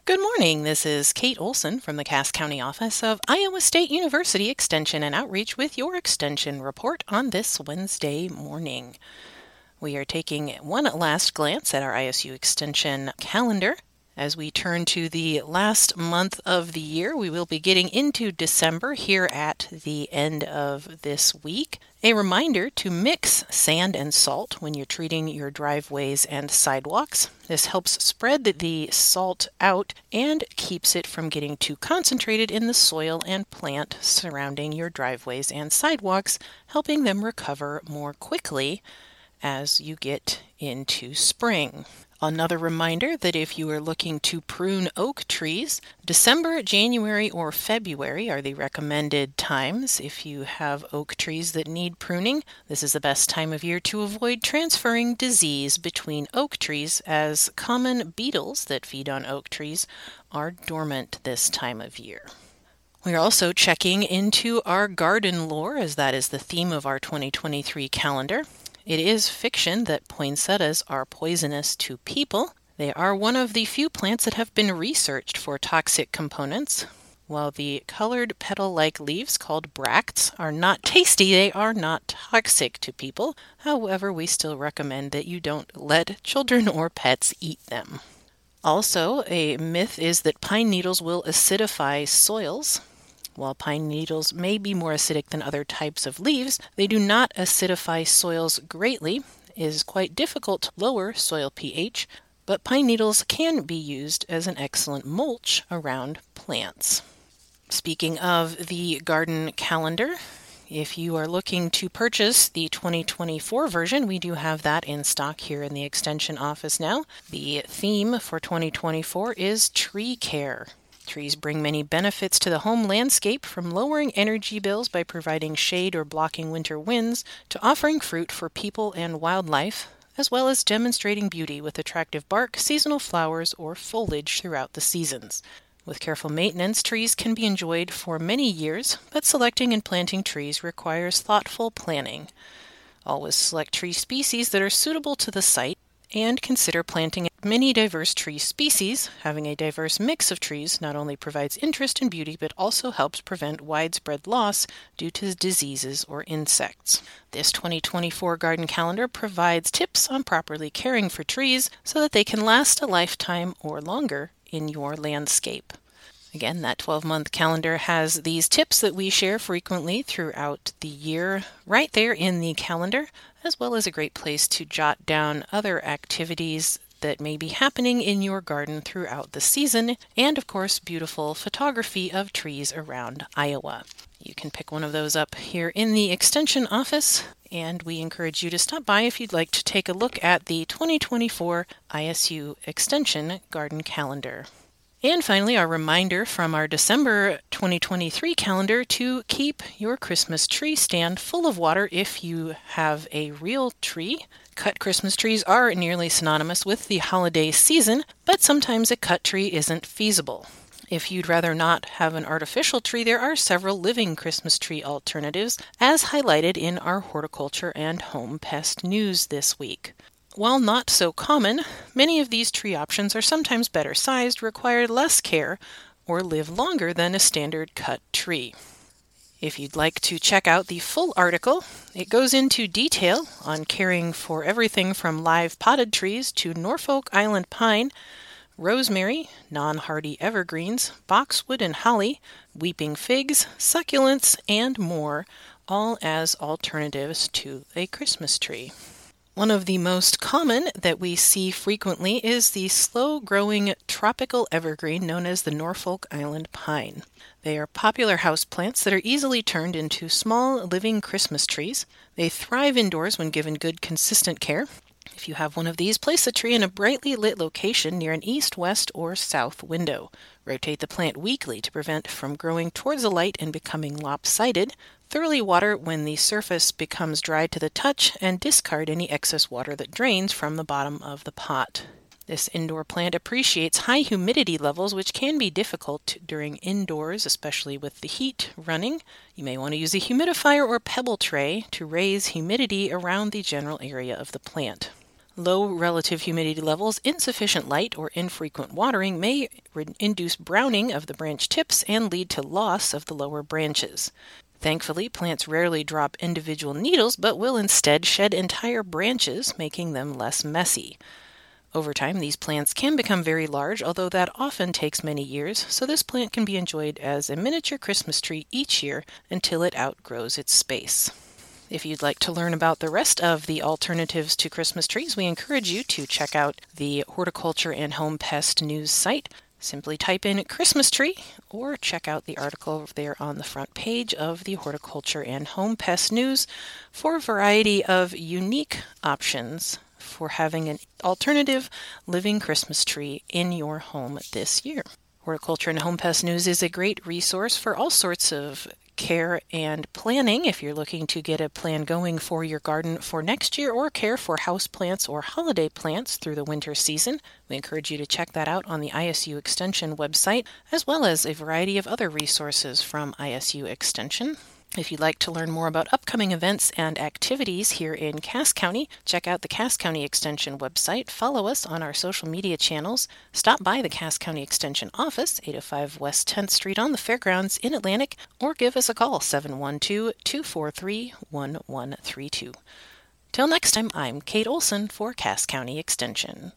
Good morning. This is Kate Olson from the Cass County office of Iowa State University Extension and Outreach with your Extension report on this Wednesday morning. We are taking one last glance at our ISU Extension calendar. As we turn to the last month of the year, we will be getting into December here at the end of this week. A reminder to mix sand and salt when you're treating your driveways and sidewalks. This helps spread the salt out and keeps it from getting too concentrated in the soil and plant surrounding your driveways and sidewalks, helping them recover more quickly as you get into spring. Another reminder that if you are looking to prune oak trees, December, January, or February are the recommended times. If you have oak trees that need pruning, this is the best time of year to avoid transferring disease between oak trees, as common beetles that feed on oak trees are dormant this time of year. We are also checking into our garden lore, as that is the theme of our 2023 calendar. It is fiction that poinsettias are poisonous to people. They are one of the few plants that have been researched for toxic components. While the colored petal-like leaves called bracts are not tasty, they are not toxic to people. However, we still recommend that you don't let children or pets eat them. Also, a myth is that pine needles will acidify soils. While pine needles may be more acidic than other types of leaves, they do not acidify soils greatly. It is quite difficult to lower soil pH, but pine needles can be used as an excellent mulch around plants. Speaking of the garden calendar, if you are looking to purchase the 2024 version, we do have that in stock here in the Extension office now. The theme for 2024 is tree care. Trees bring many benefits to the home landscape, from lowering energy bills by providing shade or blocking winter winds, to offering fruit for people and wildlife, as well as demonstrating beauty with attractive bark, seasonal flowers, or foliage throughout the seasons. With careful maintenance, trees can be enjoyed for many years, but selecting and planting trees requires thoughtful planning. Always select tree species that are suitable to the site, and consider planting many diverse tree species. Having a diverse mix of trees not only provides interest and beauty, but also helps prevent widespread loss due to diseases or insects. This 2024 garden calendar provides tips on properly caring for trees so that they can last a lifetime or longer in your landscape. Again, that 12-month calendar has these tips that we share frequently throughout the year right there in the calendar, as well as a great place to jot down other activities that may be happening in your garden throughout the season, and of course, beautiful photography of trees around Iowa. You can pick one of those up here in the Extension office, and we encourage you to stop by if you'd like to take a look at the 2024 ISU Extension Garden Calendar. And finally, our reminder from our December 2023 calendar to keep your Christmas tree stand full of water if you have a real tree. Cut Christmas trees are nearly synonymous with the holiday season, but sometimes a cut tree isn't feasible. If you'd rather not have an artificial tree, there are several living Christmas tree alternatives, as highlighted in our horticulture and home pest news this week. While not so common, many of these tree options are sometimes better sized, require less care, or live longer than a standard cut tree. If you'd like to check out the full article, it goes into detail on caring for everything from live potted trees to Norfolk Island pine, rosemary, non-hardy evergreens, boxwood and holly, weeping figs, succulents, and more, all as alternatives to a Christmas tree. One of the most common that we see frequently is the slow-growing tropical evergreen known as the Norfolk Island pine. They are popular houseplants that are easily turned into small living Christmas trees. They thrive indoors when given good, consistent care. If you have one of these, place the tree in a brightly lit location near an east, west, or south window. Rotate the plant weekly to prevent from growing towards the light and becoming lopsided. Thoroughly water when the surface becomes dry to the touch, and discard any excess water that drains from the bottom of the pot. This indoor plant appreciates high humidity levels, which can be difficult during indoors, especially with the heat running. You may want to use a humidifier or pebble tray to raise humidity around the general area of the plant. Low relative humidity levels, insufficient light, or infrequent watering may induce browning of the branch tips and lead to loss of the lower branches. Thankfully, plants rarely drop individual needles, but will instead shed entire branches, making them less messy. Over time, these plants can become very large, although that often takes many years, so this plant can be enjoyed as a miniature Christmas tree each year until it outgrows its space. If you'd like to learn about the rest of the alternatives to Christmas trees, we encourage you to check out the Horticulture and Home Pest News site. Simply type in Christmas tree or check out the article there on the front page of the Horticulture and Home Pest News for a variety of unique options for having an alternative living Christmas tree in your home this year. Horticulture and Home Pest News is a great resource for all sorts of care and planning if you're looking to get a plan going for your garden for next year or care for house plants or holiday plants through the winter season. We encourage you to check that out on the ISU Extension website, as well as a variety of other resources from ISU Extension. If you'd like to learn more about upcoming events and activities here in Cass County, check out the Cass County Extension website, follow us on our social media channels, stop by the Cass County Extension office, 805 West 10th Street on the Fairgrounds in Atlantic, or give us a call, 712-243-1132. Till next time, I'm Kate Olson for Cass County Extension.